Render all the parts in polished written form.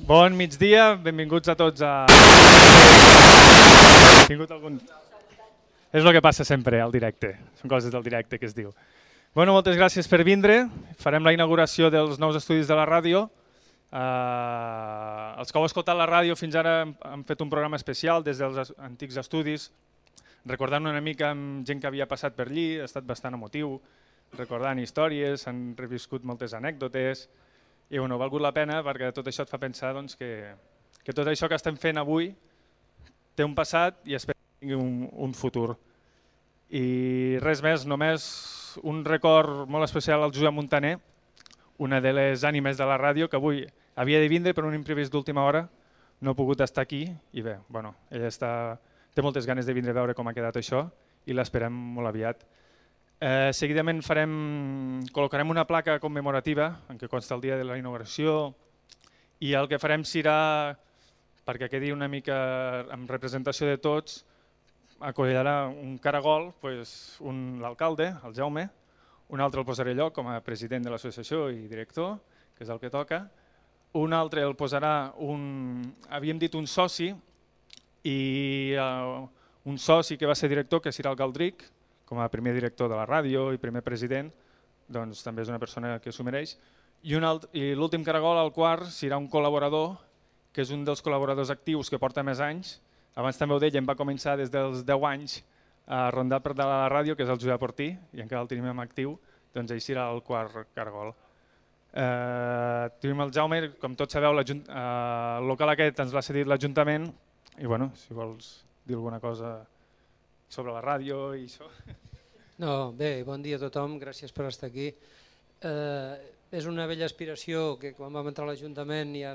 Bon migdia, benvinguts a tots a... És el que passa sempre al directe, són coses del directe que es diu. Bueno, moltes gràcies per vindre, farem la inauguració dels nous estudis de la ràdio. Els que heu escoltat la ràdio fins ara han fet un programa especial des dels antics estudis, recordant una mica amb gent que havia passat per allí, ha estat bastant emotiu, recordant històries, s'han reviscut moltes anècdotes i ha valgut la pena perquè tot això et fa pensar que tot això que estem fent avui té un passat i espero que tingui un futur. I res més, només un record molt especial al Josep Montaner, una de les ànimes de la ràdio que avui havia de vindre per un imprevist d'última hora, no ha pogut estar aquí i bé, ella té moltes ganes de vindre a veure com ha quedat això i l'esperem molt aviat. Seguidament col·locarem una placa commemorativa en què consta el dia de la inauguració i el que farem serà, perquè quedi una mica en representació de tots, acollarà un caragol, l'alcalde, el Jaume, un altre el posaré jo com a president de l'associació i director, que és el que toca, un altre el posarà havíem dit un soci, i un soci que va ser director, que serà el Galdric, com a primer director de la ràdio i primer president, doncs també és una persona que s'ho mereix. I l'últim caragol, el quart, serà un col·laborador, que és un dels col·laboradors actius que porta més anys. Abans també ho deia, em va començar des dels 10 anys a rondar per la ràdio, que és el Josep Ortí, i encara el tenim actiu, doncs ell serà el quart caragol. Tenim el Jaume, com tots sabeu, el local aquest ens l'ha cedit l'Ajuntament, i si vols dir alguna cosa sobre la ràdio i això. No, bé, bon dia a tothom, gràcies per estar aquí. És una vella aspiració que quan vam entrar a l'Ajuntament ja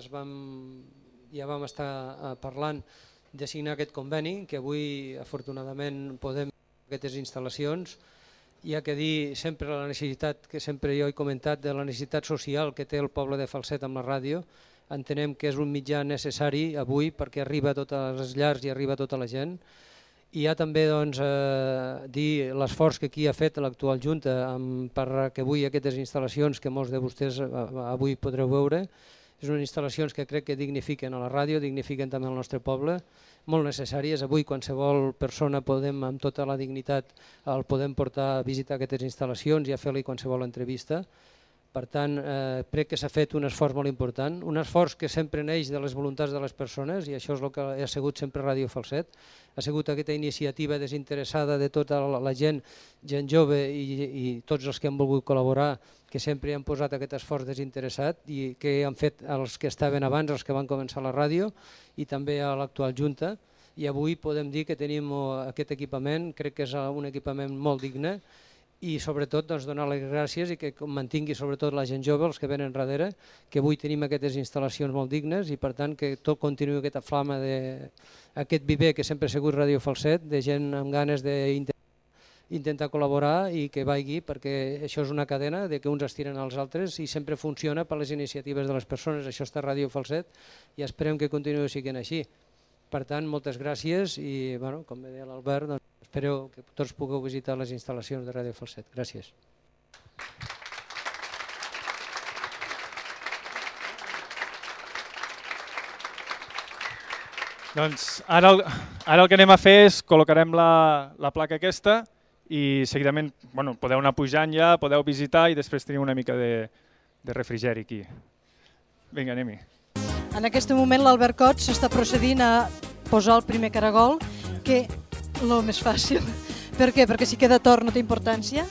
vam estar parlant de signar aquest conveni, que avui afortunadament podem fer aquestes instal·lacions. Hi ha que dir sempre la necessitat, que sempre jo he comentat, de la necessitat social que té el poble de Falset amb la ràdio. Entenem que és un mitjà necessari avui perquè arriba a totes les llars i arriba a tota la gent. I hi ha també dir l'esforç que aquí ha fet l'actual Junta perquè avui aquestes instal·lacions que molts de vostès avui podreu veure, són instal·lacions que crec que dignifiquen a la ràdio, dignifiquen també el nostre poble, molt necessàries. Avui qualsevol persona amb tota la dignitat el podem portar a visitar aquestes instal·lacions i a fer-li qualsevol entrevista. Per tant, crec que s'ha fet un esforç molt important, un esforç que sempre neix de les voluntats de les persones i això és el que ha sigut sempre Ràdio Falset. Ha sigut aquesta iniciativa desinteressada de tota la gent jove i tots els que han volgut col·laborar, que sempre han posat aquest esforç desinteressat i que han fet els que estaven abans, els que van començar la ràdio i també a l'actual Junta. I avui podem dir que tenim aquest equipament, crec que és un equipament molt digne, i sobretot donar les gràcies i que mantingui sobretot la gent jove, els que venen darrere, que avui tenim aquestes instal·lacions molt dignes i per tant que tot continuï aquesta flama d'aquest viver que sempre ha sigut Ràdio Falset, de gent amb ganes d'intentar col·laborar i que vagi, perquè això és una cadena de que uns estiren als altres i sempre funciona per les iniciatives de les persones. Això està Ràdio Falset i esperem que continuï sent així. Per tant, moltes gràcies i, com deia l'Albert, espero que tots pugueu visitar les instal·lacions de Ràdio Falset. Gràcies. Doncs ara el que anem a fer és col·locarem la placa aquesta i seguidament podeu anar pujant ja, podeu visitar i després teniu una mica de refrigeri aquí. Vinga, anem-hi. En aquest moment l'Albert Cots s'està procedint a posar el primer caragol, que és el més fàcil. Per què? Perquè si queda tort no té importància.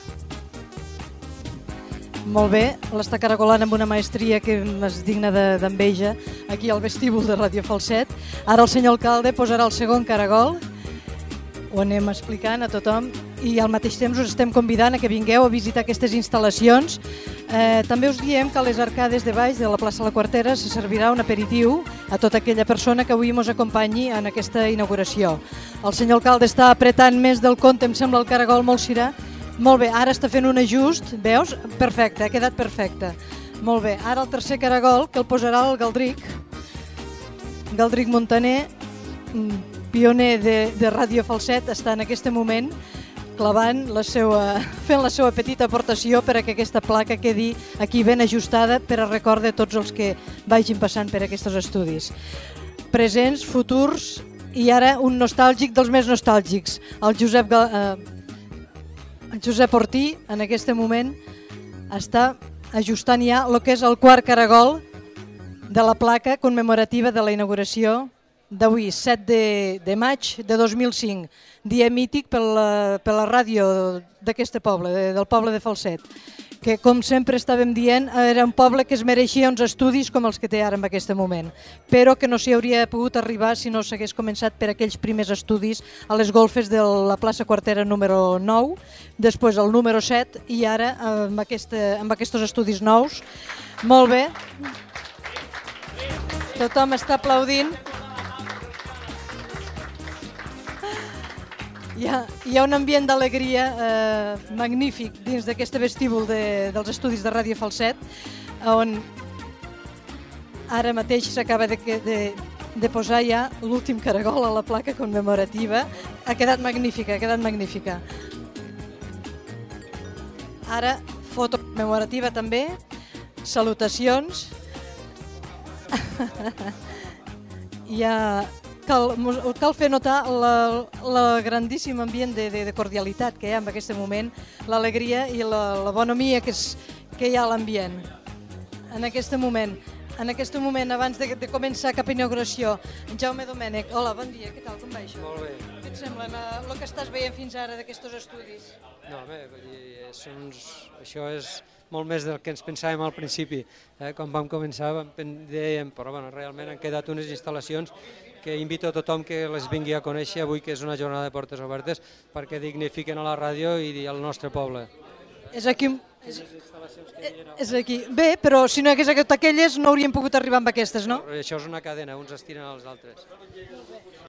Molt bé, l'està caragolant amb una maestria que és digna d'enveja aquí al vestíbul de Ràdio Falset. Ara el senyor alcalde posarà el segon caragol, ho anem explicant a tothom i al mateix temps us estem convidant a que vingueu a visitar aquestes instal·lacions. També us diem que a les arcades de baix de la plaça La Quartera se servirà un aperitiu a tota aquella persona que avui ens acompanyi en aquesta inauguració. El senyor alcalde està apretant més del compte, em sembla el caragol molt cirà. Molt bé, ara està fent un ajust, veus? Perfecte, ha quedat perfecte. Molt bé, ara el tercer caragol que el posarà el Galdric. Galdric Montaner, pioner de Ràdio Falset, està en aquest moment fent la seva petita aportació per a que aquesta placa quedi aquí ben ajustada per a record de tots els que vagin passant per aquests estudis. Presents, futurs i ara un nostàlgic dels més nostàlgics, el Josep Ortí en aquest moment està ajustant ja el que és el quart caragol de la placa commemorativa de la inauguració d'avui, 7 de maig de 2005, dia mític per la ràdio d'aquest poble, del poble de Falset, que com sempre estàvem dient era un poble que es mereixia uns estudis com els que té ara en aquest moment, però que no s'hi hauria pogut arribar si no s'hagués començat per aquells primers estudis a les golfes de la plaça Quartera número 9, després el número 7 i ara amb aquests estudis nous. Molt bé, tothom està aplaudint. Hi ha un ambient d'alegria magnífic dins d'aquest vestíbul dels estudis de Ràdio Falset, on ara mateix s'acaba de posar ja l'últim caragol a la placa commemorativa. Ha quedat magnífica, ha quedat magnífica. Ara, foto commemorativa també, salutacions. Cal fer notar el grandíssim ambient de cordialitat que hi ha en aquest moment, l'alegria i la bonomia que hi ha a l'ambient. En aquest moment, abans de començar cap inauguració, en Jaume Domènech, hola, bon dia, què tal, com va això? Molt bé. Què et sembla el que estàs veient fins ara d'aquests estudis? No, bé, això és molt més del que ens pensàvem al principi. Quan vam començar dèiem, però realment han quedat unes instal·lacions que invito a tothom que les vingui a conèixer avui, que és una jornada de portes obertes, perquè dignifiquen a la ràdio i al nostre poble. És aquí. Bé, però si no hi hagués hagut aquelles no hauríem pogut arribar amb aquestes, no? Això és una cadena, uns estiren als altres.